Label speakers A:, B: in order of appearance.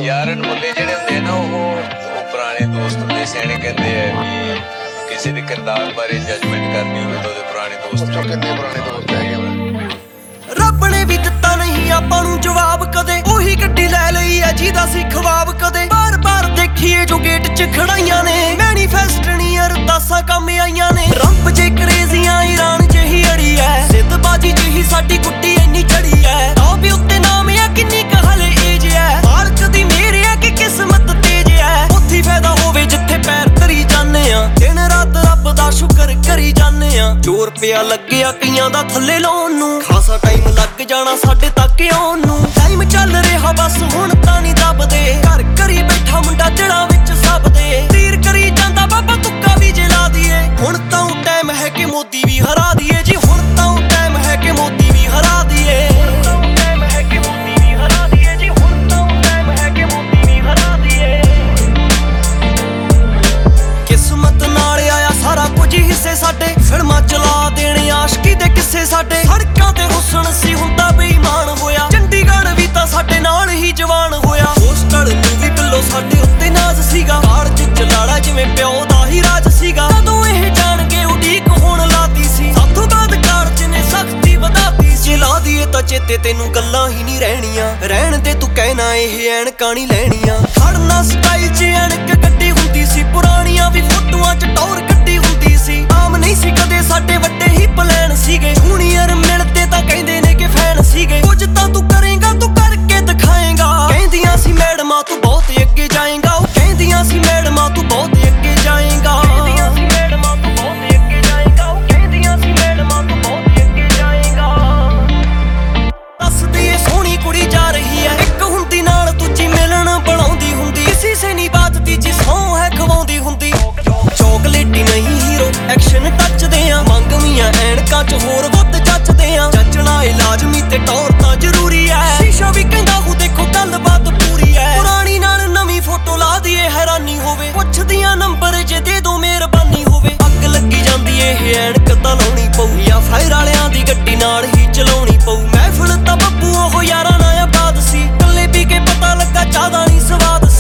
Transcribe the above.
A: यार मुंडे ਜਿਹੜੇ ਹੁੰਦੇ ਨਾ ਉਹ ਪੁਰਾਣੇ ਦੋਸਤ ਹੁੰਦੇ ਸਿਆਣੇ ਕਹਿੰਦੇ ਆ ਕਿਸੇ ਦੇ ਕਿਰਦਾਰ ਬਾਰੇ ਜਜਮੈਂਟ ਕਰਨੀ ਹੋਵੇ ਤਾਂ ਉਹਦੇ ਪੁਰਾਣੇ ਦੋਸਤ
B: ਕਿੰਨੇ ਪੁਰਾਣੇ ਦੋਸਤ ਹੈਗੇ।
C: ਰੱਬ ਨੇ ਵੀ ਦਿੱਤਾ ਨਹੀਂ ਆਪਾਂ ਨੂੰ ਜਵਾਬ ਕਦੇ, ਉਹੀ ਗੱਡੀ ਲੈ ਲਈ ਐ ਜਿਹਦਾ ਸੀ ਖਵਾਬ ਕਦੇ। ਬਾਰ-ਬਾਰ ਦੇਖੀਏ ਜੋ ਗੇਟ 'ਚ ਖੜਾਈਆਂ ਨੇ, ਮੈਨੀਫੈਸਟ ਨਹੀਂ ਅਰਦਾਸਾਂ ਕੰਮ ਆਈਆਂ ਨੇ। ਰੰਪ ਜੇ ਕਰੇਜ਼ੀਆਂ ਈਰਾਨ ਜਿਹੀ ਅੜੀ ਐ, ਸਿੱਧਬਾਜੀ ਜਿਹੀ ਸਾਡੀ ਗੁੱਡੀ ਇੰਨੀ ਚੜੀ ਐ। ਤਾਂ ਵੀ ਉੱਤੇ ਨਾਮ ਆ ਕਿੰਨੀ ਕ ਹਲੇ ਏਜ ਐ, ਮਾਲਕ ਦੀ ਮਿਹਰ ਐ ਕਿ ਕਿਸਮਤ ਤੇਜ ਐ। ਉੱਥੇ ਫਾਇਦਾ ਹੋਵੇ ਜਿੱਥੇ ਪੈਰ ਧਰੀ ਜਾਂਦੇ ਆ, ਦਿਨ ਰਾਤ ਰੱਬ ਦਾ ਸ਼ੁਕਰ ਕਰੀ ਜਾਂਦੇ ਆ। ਜ਼ੋਰ ਪਿਆ ਲੱਗਿਆ ਕਈਆਂ ਦਾ ਥੱਲੇ ਲਾਉਣ ਨੂੰ, ਖਾਸਾ ਟਾਈਮ ਲੱਗ ਜਾਣਾ ਸਾਡੇ ਤੱਕ ਆਉਣ ਨੂੰ। ਟਾਈਮ ਚੱਲ ਰਿਹਾ ਬਸ ਹੁਣ ਤਾਂ ਨਹੀਂ ਦੱਬਦੇ, ਘਰ ਘਰੀ ਬੈਠਾ ਮੁੰਡਾ ਜੜਾਂ ਵਿੱਚ ਸਭ ਦੇ। ਤੀਰ ਕਰੀ ਜਾਂਦਾ ਬਾਬਾ ਤੁੱਕਾ ਵੀ ਜੇ ਲਾ ਦੀਏ, ਹੁਣ ਤਾਂ ਉਹ ਟਾਈਮ ਹੈ ਕਿ ਮੋਦੀ ਵੀ ਹਰਾ ਦੀਏ ਜੀ। ਹੁਣ ਤਾਂ ਉਹ ਟਾਈਮ ਹੈ ਕਿ ਮੋਦੀ ਵੀ ਹਰਾ ਦੀਏ। ਕਿਸਮਤ ਨਾਲ ਆਇਆ ਸਾਰਾ ਕੁਝ ਹਿੱਸੇ ਸਾਡੇ, ਫਿਲਮਾਂ ਚਲਾ ਦੇਣੇ ਆਸ਼ਕੀ ਦੇ ਕਿੱਸੇ ਸਾਡੇ। ਸੜਕਾਂ ਤੇ ਹੁਸਨ ਸੀ ਹੁੰਦਾ ਬੇਈਮਾਨ ਹੋਇਆ, ਚੰਡੀਗੜ੍ਹ ਵੀ ਤਾਂ ਸਾਡੇ ਨਾਲ ਹੀ ਜਵਾਨ ਹੋਇਆ। ਹੋਸਟਲ ਨੂੰ ਵੀ ਬਿੱਲੋ ਸਾਡੇ ਉੱਤੇ ਨਾਜ਼ ਸੀਗਾ, ਕਾਲਜ ਚ ਲਾੜਾ ਜਿਵੇਂ ਪਿਓ ਦਾ ਹੀ ਰਾਜ ਸੀਗਾ। ਕਦੋਂ ਇਹ ਜਾਣਗੇ ਉਡੀਕ ਹੋਣ ਲਾਤੀ ਸੀ, ਸਾਥੋਂ ਬਾਅਦ ਕਾਲਜ ਨੇ ਸਖਤੀ ਵਧਾਤੀ ਸੀ। ਜੇ ਲਾ ਦੀਏ ਤਾਂ ਚੇਤੇ ਤੈਨੂੰ ਗੱਲਾਂ ਹੀ ਨਹੀਂ ਰਹਿਣੀਆਂ, ਰਹਿਣ ਦੇ ਤੂੰ ਕਹਿਣਾ ਇਹ ਐਨਕਾਂ ਨਹੀਂ ਲੈਣੀਆਂ। ਖੜਨਾ ਸਟਾਈਲ ਚ ਐਨਕ ਗੱਡੀ ਹੁੰਦੀ ਸੀ, ਪੁਰਾਣੀਆਂ ਵੀ ਫੋਟੋਆਂ ਚ ਟੌਰ ਕੱਢੀ ਹੁੰਦੀ ਸੀ। ਆਮ ਨਹੀਂ ਸੀ ਕਦੇ ਸਾਡੇ ਵੱਡੇ ਹੀ ਪਲਾਨ ਸੀਗੇ, ਜੂਨੀਅਰ ਮਿਲਦੇ ਤਾਂ ਕਹਿੰਦੇ ਨੇ ਕਿ ਫੈਨ ਸੀਗੇ। ਕੁਝ ਤਾਂ ਤੂੰ